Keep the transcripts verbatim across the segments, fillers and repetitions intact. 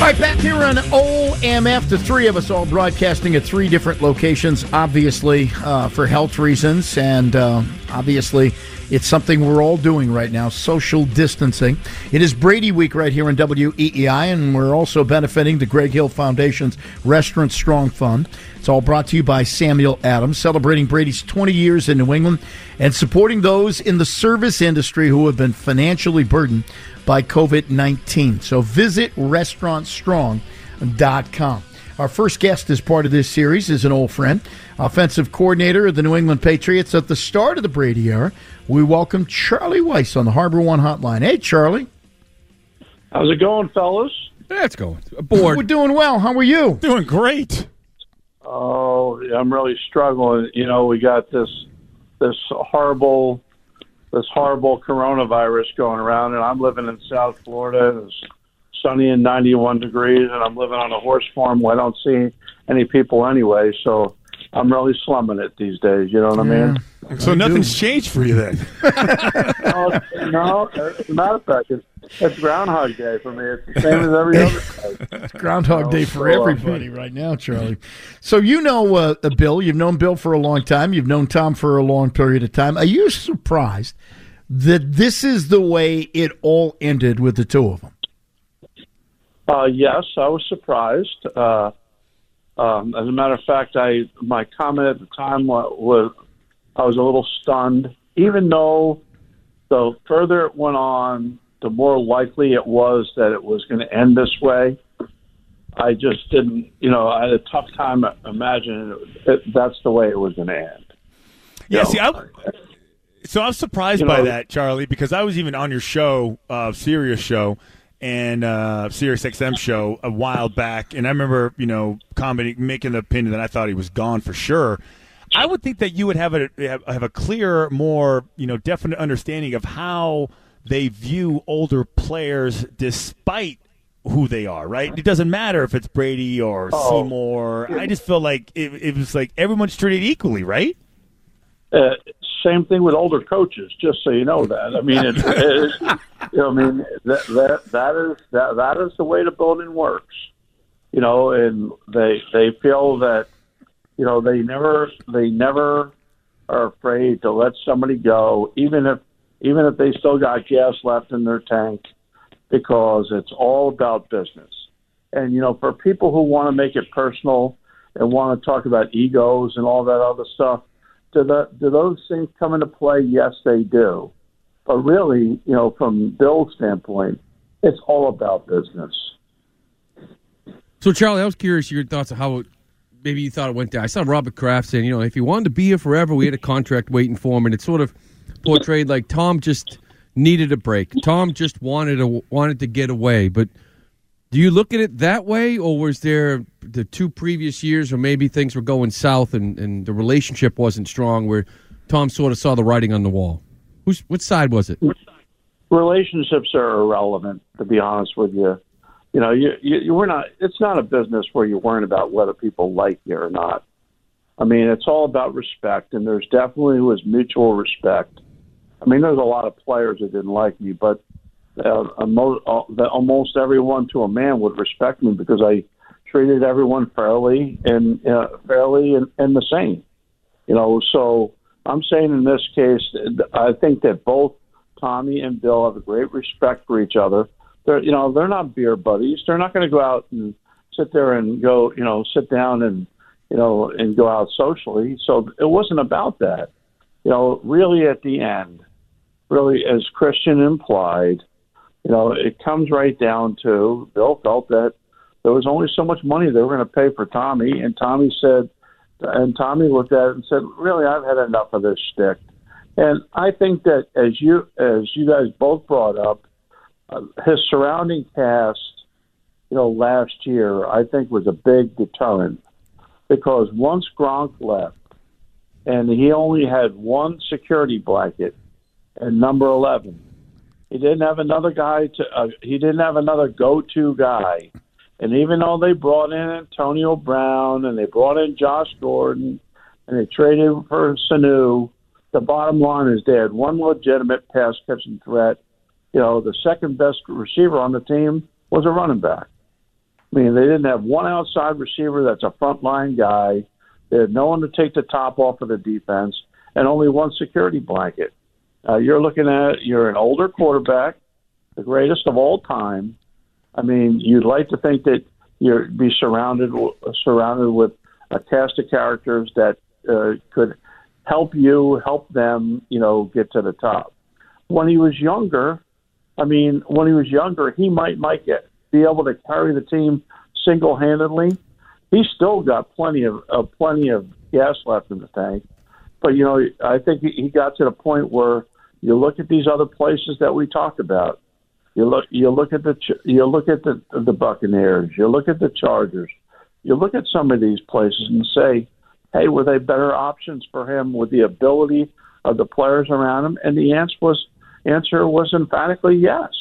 right, back here on O M F, the three of us all broadcasting at three different locations, obviously uh, for health reasons, and uh, obviously it's something we're all doing right now, social distancing. It is Brady Week right here on W E E I, and we're also benefiting the Greg Hill Foundation's Restaurant Strong Fund. It's all brought to you by Samuel Adams, celebrating Brady's twenty years in New England and supporting those in the service industry who have been financially burdened by covid nineteen. So visit restaurant strong dot com. Our first guest as part of this series is an old friend, offensive coordinator of the New England Patriots at the start of the Brady era. We welcome Charlie Weis on the Harbor One Hotline. Hey, Charlie. How's it going, fellas? Yeah, it's going. Bored. We're doing well. How are you? Doing great. Oh, I'm really struggling. You know, we got this this horrible this horrible coronavirus going around, and I'm living in South Florida. It's sunny and ninety-one degrees, and I'm living on a horse farm where I don't see any people anyway, so I'm really slumming it these days, you know what yeah. I mean? So I nothing's do. changed for you then? no, no, as a matter of fact, it's, it's Groundhog Day for me. It's the same as every other day. It's Groundhog you know, Day for so, everybody right now, Charlie. So you know uh, Bill. You've known Bill for a long time. You've known Tom for a long period of time. Are you surprised that this is the way it all ended with the two of them? Uh, yes, I was surprised. Uh, um, as a matter of fact, I my comment at the time was, was I was a little stunned, even though the further it went on, the more likely it was that it was going to end this way. I just didn't, you know, I had a tough time imagining it, it, that's the way it was going to end. Yeah, you see, know, I, so I was surprised you by know, that, Charlie, because I was even on your show, uh, Sirius show, and uh, Sirius X M show a while back, and I remember, you know, commenting, making the opinion that I thought he was gone for sure. I would think that you would have a have a clearer, more, you know, definite understanding of how they view older players despite who they are, right? It doesn't matter if it's Brady or oh, Seymour. I just feel like it, it was like everyone's treated equally, right? Uh, same thing with older coaches, just so you know that. I mean, it, it, you know, I mean that that that is that that is the way the building works, you know. And they they feel that, you know, they never they never are afraid to let somebody go, even if even if they still got gas left in their tank, because it's all about business. And you know, for people who want to make it personal and want to talk about egos and all that other stuff. Do, the, do those things come into play? Yes, they do. But really, you know, from Bill's standpoint, it's all about business. So, Charlie, I was curious your thoughts on how it, maybe you thought it went down. I saw Robert Kraft saying, you know, if he wanted to be here forever, we had a contract waiting for him, and it sort of portrayed like Tom just needed a break. Tom just wanted to, wanted to get away. But do you look at it that way, or was there the two previous years, or maybe things were going south and, and the relationship wasn't strong, where Tom sort of saw the writing on the wall? Who's which side was it? Relationships are irrelevant, to be honest with you. You know, you, you, you we're not. It's not a business where you're worrying about whether people like you or not. I mean, it's all about respect, and there's definitely was mutual respect. I mean, there's a lot of players that didn't like me, but uh, almost, uh, almost everyone to a man would respect me because I treated everyone fairly and uh, fairly and, and the same. You know, so I'm saying in this case, I think that both Tommy and Bill have a great respect for each other. They're, you know, they're not beer buddies. They're not going to go out and sit there and go, you know, sit down and, you know, and go out socially. So it wasn't about that. You know, really at the end, really, as Christian implied, you know, it comes right down to Bill felt that there was only so much money they were going to pay for Tommy, and Tommy said, and Tommy looked at it and said, really, I've had enough of this shtick. And I think that as you as you guys both brought up, uh, his surrounding cast, you know, last year, I think was a big deterrent because once Gronk left, and he only had one security blanket, and number eleven, he didn't have another guy to. Uh, he didn't have another go-to guy. And even though they brought in Antonio Brown and they brought in Josh Gordon and they traded for Sanu, the bottom line is they had one legitimate pass-catching threat. You know, the second best receiver on the team was a running back. I mean, they didn't have one outside receiver that's a frontline guy. They had no one to take the top off of the defense, and only one security blanket. Uh, you're looking at you're an older quarterback, the greatest of all time. I mean, you'd like to think that you'd be surrounded surrounded with a cast of characters that uh, could help you, help them, you know, get to the top. When he was younger, I mean, when he was younger, he might might get be able to carry the team single-handedly. He's still got plenty of uh, plenty of gas left in the tank. But, you know, I think he got to the point where you look at these other places that we talked about. You look, you look at the, you look at the the Buccaneers. You look at the Chargers. You look at some of these places and say, "Hey, were they better options for him with the ability of the players around him?" And the answer was answer was emphatically yes.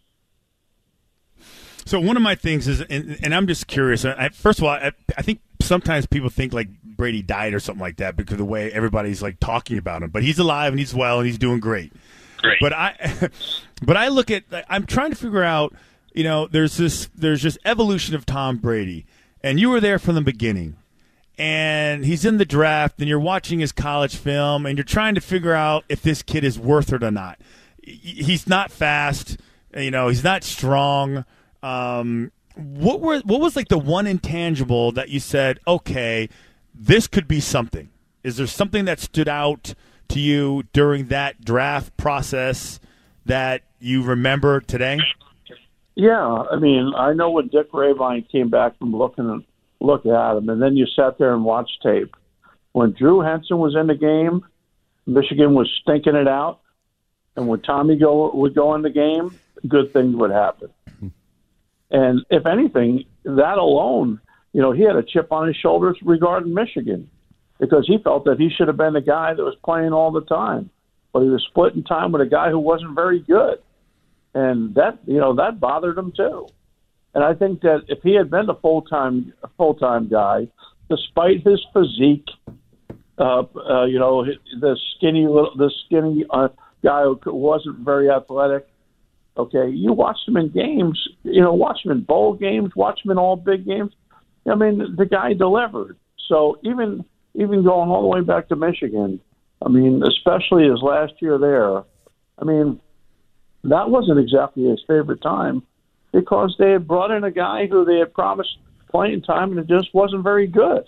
So one of my things is, and, and I'm just curious. I, first of all, I, I think sometimes people think like Brady died or something like that because of the way everybody's like talking about him. But he's alive and he's well and he's doing great. Great. But I, but I look at, I'm trying to figure out, you know, there's this, there's this evolution of Tom Brady, and you were there from the beginning. And he's in the draft, and you're watching his college film, and you're trying to figure out if this kid is worth it or not. He's not fast, you know, he's not strong. Um, what were what was like the one intangible that you said, okay, this could be something? Is there something that stood out to you during that draft process that you remember today? Yeah, I mean, I know when Dick Rabine came back from looking look at him, and then you sat there and watched tape. When Drew Henson was in the game, Michigan was stinking it out, and when Tommy go would go in the game, good things would happen. And if anything, that alone, you know, he had a chip on his shoulders regarding Michigan because he felt that he should have been the guy that was playing all the time. But he was splitting time with a guy who wasn't very good. And that, you know, that bothered him too. And I think that if he had been the full-time full-time guy, despite his physique, uh, uh, you know, the skinny little, the skinny uh, guy who wasn't very athletic, okay, you watched him in games, you know, watch him in bowl games, watch him in all big games. I mean, the guy delivered. So even even going all the way back to Michigan, I mean, especially his last year there, I mean, that wasn't exactly his favorite time because they had brought in a guy who they had promised playing time, and it just wasn't very good.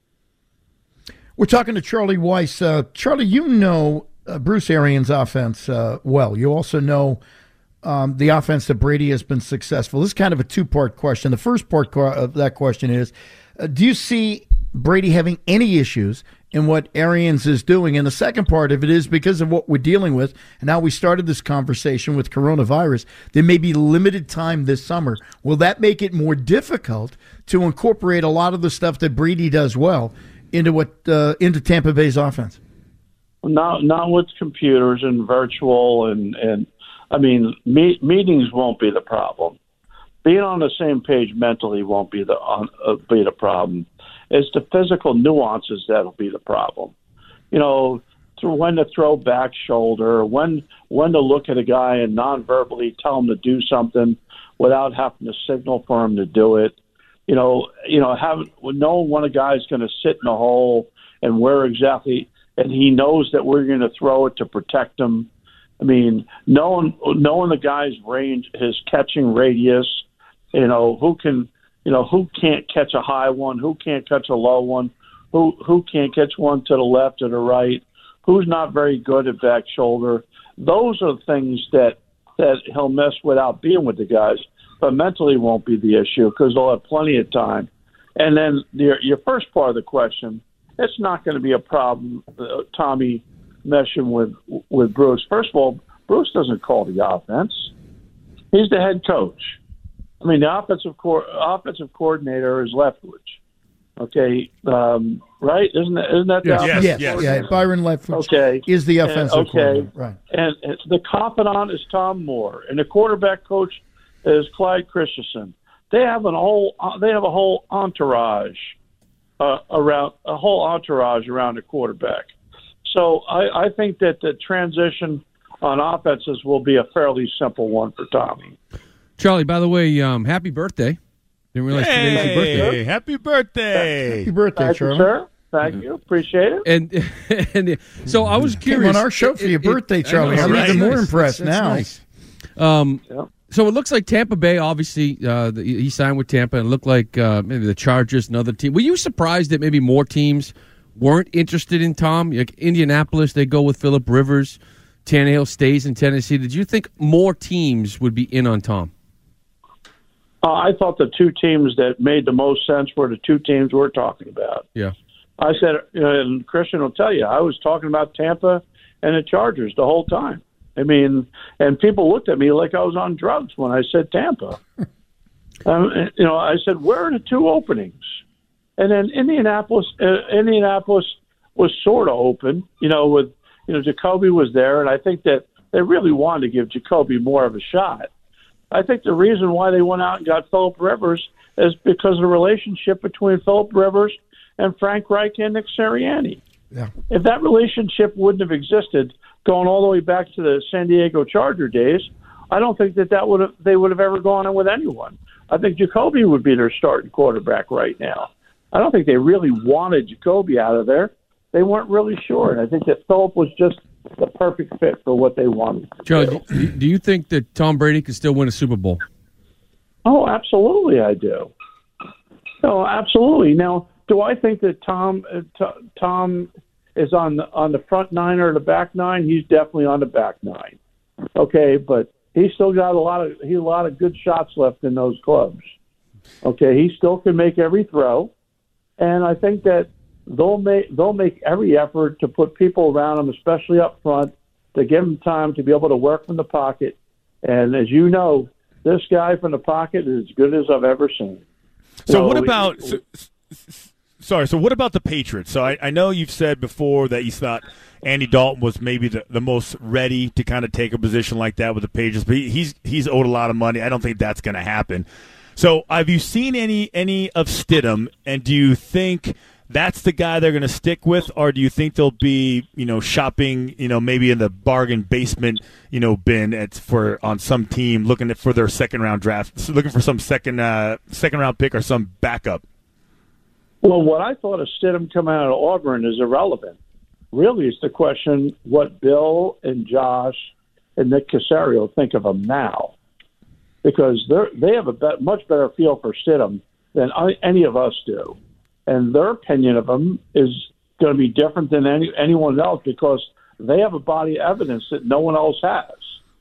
We're talking to Charlie Weis. Uh, Charlie, you know uh, Bruce Arians' offense uh, well. You also know Um, the offense that Brady has been successful. This is kind of a two-part question. The first part of that question is, uh, do you see Brady having any issues in what Arians is doing? And the second part of it is because of what we're dealing with, and now we started this conversation with coronavirus, there may be limited time this summer. Will that make it more difficult to incorporate a lot of the stuff that Brady does well into what uh, into Tampa Bay's offense? Not, not with computers and virtual and, and I mean, me, meetings won't be the problem. Being on the same page mentally won't be the uh, be the problem. It's the physical nuances that'll be the problem. You know, through when to throw back shoulder, when when to look at a guy and non-verbally tell him to do something without having to signal for him to do it. You know, you know, have knowing when a guy's going to sit in a hole and where exactly, and he knows that we're going to throw it to protect him. I mean, knowing knowing the guy's range, his catching radius, you know, who can, you know, who can't catch a high one, who can't catch a low one, who who can't catch one to the left or the right, who's not very good at back shoulder. Those are things that that he'll mess without being with the guys, but mentally won't be the issue because they'll have plenty of time. And then your your first part of the question, it's not going to be a problem, uh, Tommy, meshing with with Bruce. First of all, Bruce doesn't call the offense. He's the head coach. I mean, the offensive co- offensive coordinator is Leftwich. Okay, um, right? Isn't that isn't that the yes, offensive yes, yes, yes. yeah. Byron Leftwich okay. is the offensive and, okay. coordinator. Right. And, and the confidant is Tom Moore, and the quarterback coach is Clyde Christensen. They have an whole they have a whole entourage uh, around a whole entourage around the quarterback. So I, I think that the transition on offenses will be a fairly simple one for Tommy. Charlie, by the way, um, happy birthday. Didn't realize today was your birthday. Hey, happy birthday. Happy birthday, Thank you, Charlie. sir. Thank you. Appreciate it. And and so I was Came curious. on our show for It- your it- birthday, I Charlie. know, I'm right? even more Nice. impressed That's- now. that's nice. Um, Yeah. So it looks like Tampa Bay, obviously, uh, the, he signed with Tampa, and it looked like uh, maybe the Chargers, another team. Were you surprised that maybe more teams weren't interested in Tom? Like Indianapolis, they go with Phillip Rivers. Tannehill stays in Tennessee. Did you think more teams would be in on Tom? Uh, I thought the two teams that made the most sense were the two teams we're talking about. Yeah. I said, and Christian will tell you, I was talking about Tampa and the Chargers the whole time. I mean, and people looked at me like I was on drugs when I said Tampa. um, you know, I said, where are the two openings? And then Indianapolis, uh, Indianapolis was sort of open, you know, with, you know, Jacoby was there, and I think that they really wanted to give Jacoby more of a shot. I think the reason why they went out and got Phillip Rivers is because of the relationship between Phillip Rivers and Frank Reich and Nick Sirianni. Yeah. If that relationship wouldn't have existed, going all the way back to the San Diego Charger days, I don't think that, that would have, they would have ever gone in with anyone. I think Jacoby would be their starting quarterback right now. I don't think they really wanted Jacoby out of there. They weren't really sure, and I think that Phillip was just the perfect fit for what they wanted. Charlie, do, do you think that Tom Brady could still win a Super Bowl? Oh, absolutely, I do. No, absolutely. Now, do I think that Tom uh, t- Tom is on the on the front nine or the back nine? He's definitely on the back nine. Okay, but he's still got a lot of he a lot of good shots left in those clubs. Okay, he still can make every throw, and I think that they'll make they'll make every effort to put people around him, especially up front, to give him time to be able to work from the pocket. And as you know, this guy from the pocket is as good as I've ever seen. So So, what about? So, sorry. So what about the Patriots? So I, I know you've said before that you thought Andy Dalton was maybe the, the most ready to kind of take a position like that with the Patriots, but he, he's he's owed a lot of money. I don't think that's going to happen. So have you seen any any of Stidham, and do you think that's the guy they're going to stick with, or do you think they'll be, you know, shopping, you know, maybe in the bargain basement, you know, bin at for on some team looking at, for their second round draft, looking for some second uh, second round pick or some backup? Well, what I thought of Stidham coming out of Auburn is irrelevant. Really, it's the question what Bill and Josh and Nick Caserio think of him now, because they they have a bet, much better feel for Stidham than I, any of us do. And their opinion of him is going to be different than any, anyone else because they have a body of evidence that no one else has.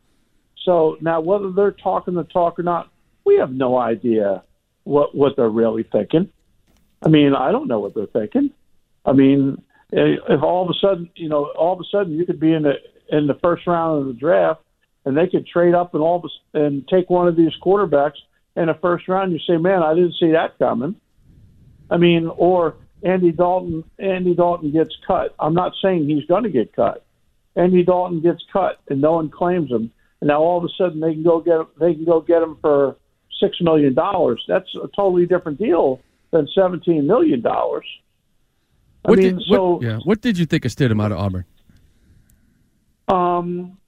So now whether they're talking the talk or not, we have no idea what, what they're really thinking. I mean, I don't know what they're thinking. I mean, if all of a sudden, you know, all of a sudden you could be in the in the first round of the draft and they could trade up and all of a, and take one of these quarterbacks in the first round, you say, man, I didn't see that coming. I mean, or Andy Dalton. Andy Dalton gets cut. I'm not saying he's going to get cut. Andy Dalton gets cut, and no one claims him. And now all of a sudden they can go get they can go get him for six million dollars. That's a totally different deal than seventeen million dollars. I What mean, did, so what, yeah. What did you think of Stidham out of Auburn? um,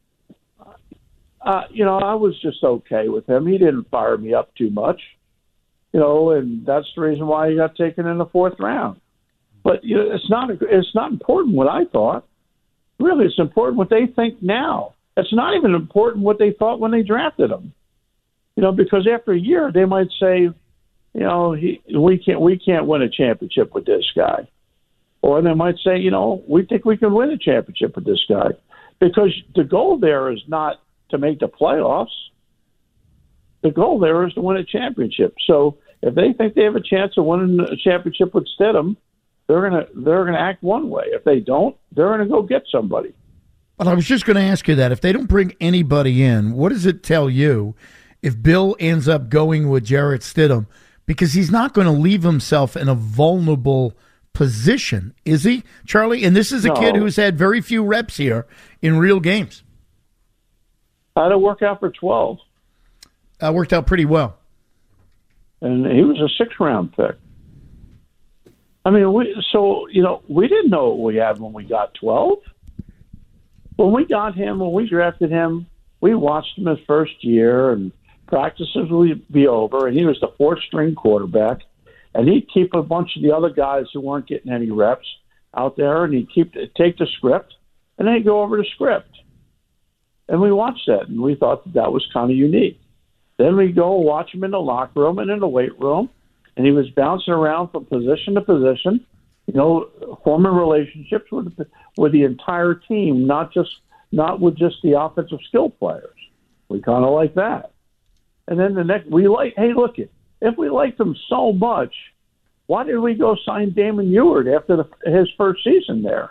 uh, you know, I was just okay with him. He didn't fire me up too much. You know, and that's the reason why he got taken in the fourth round. But you know, it's not it's not important what I thought. Really, it's important what they think now. It's not even important what they thought when they drafted him. You know, because after a year, they might say, you know, he, we can't we can't win a championship with this guy, or they might say, you know, we think we can win a championship with this guy, because the goal there is not to make the playoffs. The goal there is to win a championship. So if they think they have a chance of winning a championship with Stidham, they're gonna they're gonna act one way. If they don't, they're gonna go get somebody. Well, I was just going to ask you that. If they don't bring anybody in, what does it tell you if Bill ends up going with Jarrett Stidham? Because he's not going to leave himself in a vulnerable position, is he, Charlie? And this is a No. kid who's had very few reps here in real games. How'd it work out for twelve? Uh, worked out pretty well. And he was a six-round pick. I mean, we so, you know, we didn't know what we had when we got twelve. When we got him, when we drafted him, we watched him his first year, and practices would be over, and he was the fourth string quarterback, and he'd keep a bunch of the other guys who weren't getting any reps out there, and he'd keep take the script, and then he'd go over the script. And we watched that, and we thought that, that was kind of unique. Then we go watch him in the locker room and in the weight room, and he was bouncing around from position to position, you know, forming relationships with the, with the entire team, not just not with just the offensive skill players. We kind of like that. And then the next, we like, hey, look it, if we liked him so much, why did we go sign Damon Ewart after the, his first season there?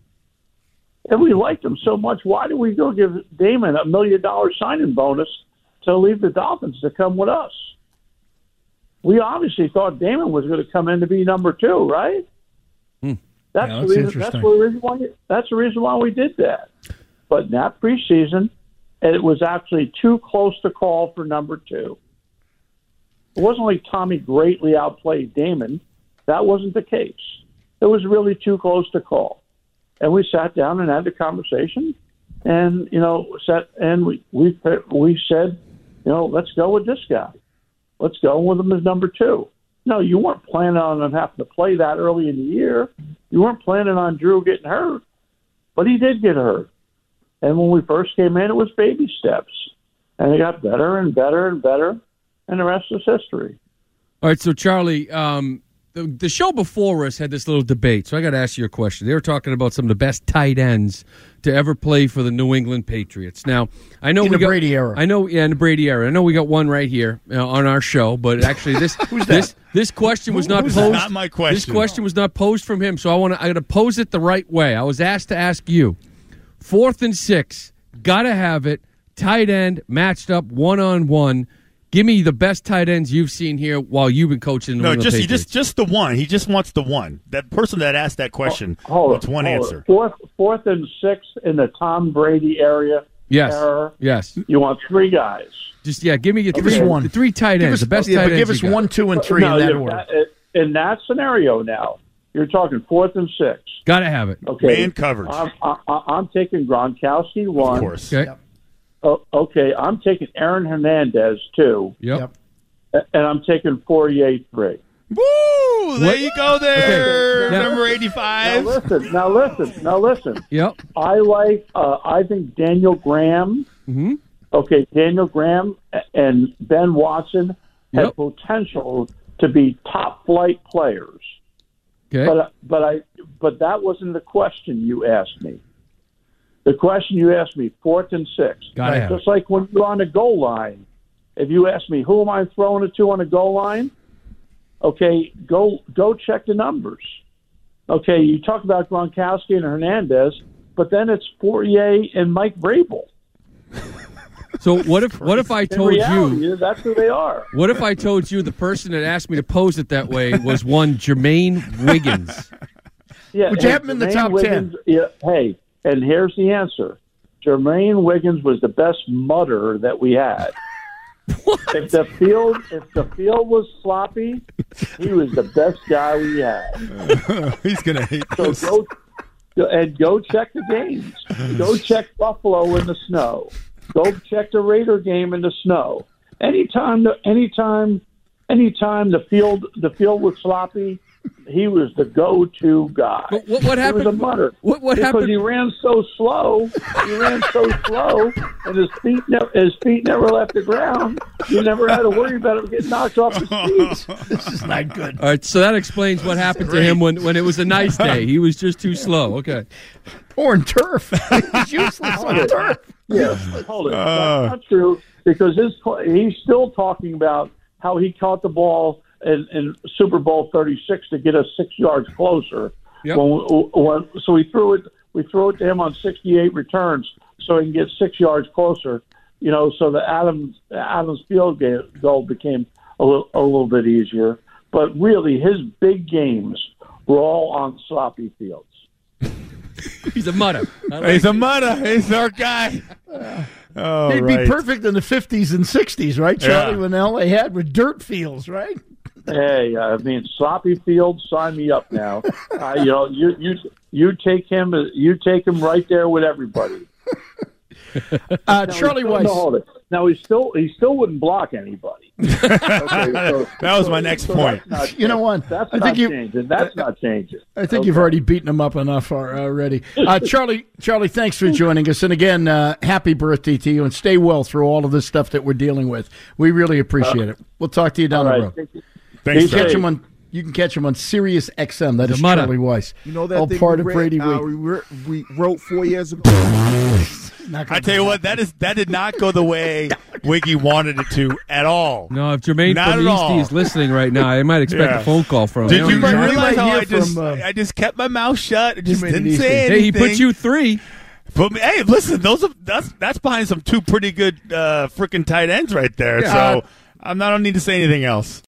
If we liked him so much, why did we go give Damon a million dollar signing bonus to leave the Dolphins to come with us? We obviously thought Damon was going to come in to be number two, right? Hmm. That's, yeah, the that's reason, that's, the reason why, that's the reason why we did that. But in that preseason, it was actually too close to call for number two. It wasn't like Tommy greatly outplayed Damon. That wasn't the case. It was really too close to call. And we sat down and had the conversation, and you know, sat and we we we said, you know, let's go with this guy. Let's go with him as number two. No, you weren't planning on him having to play that early in the year. You weren't planning on Drew getting hurt, but he did get hurt. And when we first came in, it was baby steps, and it got better and better and better, and the rest is history. All right, so Charlie, um, the, the show before us had this little debate, so I got to ask you a question. They were talking about some of the best tight ends to ever play for the New England Patriots. Now, I know in we the got, Brady era. I know, yeah, in the Brady era. I know we got one right here uh, on our show, but actually, this this this question was not Who's posed. that? Not my question. This question was not posed from him, so I want to. I got to pose it the right way. I was asked to ask you: fourth and six, gotta have it. Tight end matched up one on one. Give me the best tight ends you've seen here while you've been coaching the No, New England just he Patriots. just just the one. He just wants the one. That person that asked that question Hold wants on, one hold on. answer. Fourth, fourth and sixth in the Tom Brady area. Yes. Era, Yes. You want three guys. Just yeah, give me your Give three, us one. the three tight Give ends, us, the best yeah, tight but ends. give us you got. one, two, and three No, in that you- order. In that scenario now, you're talking fourth and six. Gotta have it. Okay. Man coverage. I'm, I, I'm taking Gronkowski one. Of course. Okay. Yep. Oh, okay, I'm taking Aaron Hernandez two, Yep. Yep. and I'm taking Fourier three. Woo! There What? you go there. Okay. Now- Number Now eighty-five. listen, now listen, now listen. Yep. I like. Uh, I think Daniel Graham. Mm-hmm. Okay, Daniel Graham and Ben Watson have Yep. potential to be top flight players. Okay. But but I but that wasn't the question you asked me. The question you asked me, fourth and six. Gotta have Just like when you're on the goal line, if you ask me who am I throwing it to on the goal line, okay, go go check the numbers. Okay, you talk about Gronkowski and Hernandez, but then it's Fourier and Mike Vrabel. So what if what if I In told reality, you that's who they are. what if I told you the person that asked me to pose it that way was one Jermaine Wiggins? Yeah, Would you and have him in the Jermaine top Wiggins, yeah, hey, and here's the answer. Jermaine Wiggins was the best mutter that we had. If the field if the field was sloppy, he was the best guy we had. He's gonna hate So this. go and go check the games. Go check Buffalo in the snow. Go check the Raider game in the snow. Anytime the anytime anytime the field the field was sloppy, he was the go-to guy. But what, what He happened? was a mutter. What what because happened? he ran so slow. He ran so slow, and his feet never his feet never left the ground. You never had to worry about him getting knocked off his feet. This is not good. All right, so that explains what happened to him when, when it was a nice day. He was just too slow. Okay. Or in turf. He's useless on turf. Yeah, hold it. Uh. That's not true because his he's still talking about how he caught the ball in, in Super Bowl thirty-six to get us six yards closer. Yep. When, when, so we threw it. We threw it to him on sixty-eight returns so he can get six yards closer. You know, so the Adams Adams field game, goal became a little a little bit easier. But really, his big games were all on sloppy fields. He's a mutter. I like He's it. a mutter. He's our guy. Oh, He'd right. be perfect in the fifties and sixties, right, Charlie, Yeah. when L A had with dirt fields, right? Hey, I mean, sloppy fields. Sign me up now. Uh, you know, you you you take him. You take him right there with everybody. Uh, No, Charlie he still- Weiss. no, hold it. Now he still he still wouldn't block anybody. Okay, so- That was so- my next so point. that's not- You know what? That's I not think you- changing. That's not changing. I think Okay. you've already beaten him up enough al- already. Uh, Charlie, Charlie, thanks for joining us. And again, uh, happy birthday to you, and stay well through all of this stuff that we're dealing with. We really appreciate it. We'll talk to you down All the right. road. Thanks, You can catch Charlie. him on. You can catch him on Sirius X M. That The is Mudda. Charlie Weiss. You know that all thing part we of read, Brady uh, Week. we, re- we wrote four years ago. Not gonna I tell you what, that is that did not go the way Wiggy wanted it to at all. No, if Jermaine Not from at Eastie all. is listening right now, I might expect Yeah. a phone call from him. Did you, might- you you realize might how hear I just from, uh, I just kept my mouth shut and just Jermaine didn't Eastie. say Hey, anything? he put you three. But hey, listen, those are that's that's behind some two pretty good uh, freaking tight ends right there. Yeah. So I'm not, I don't need to say anything else.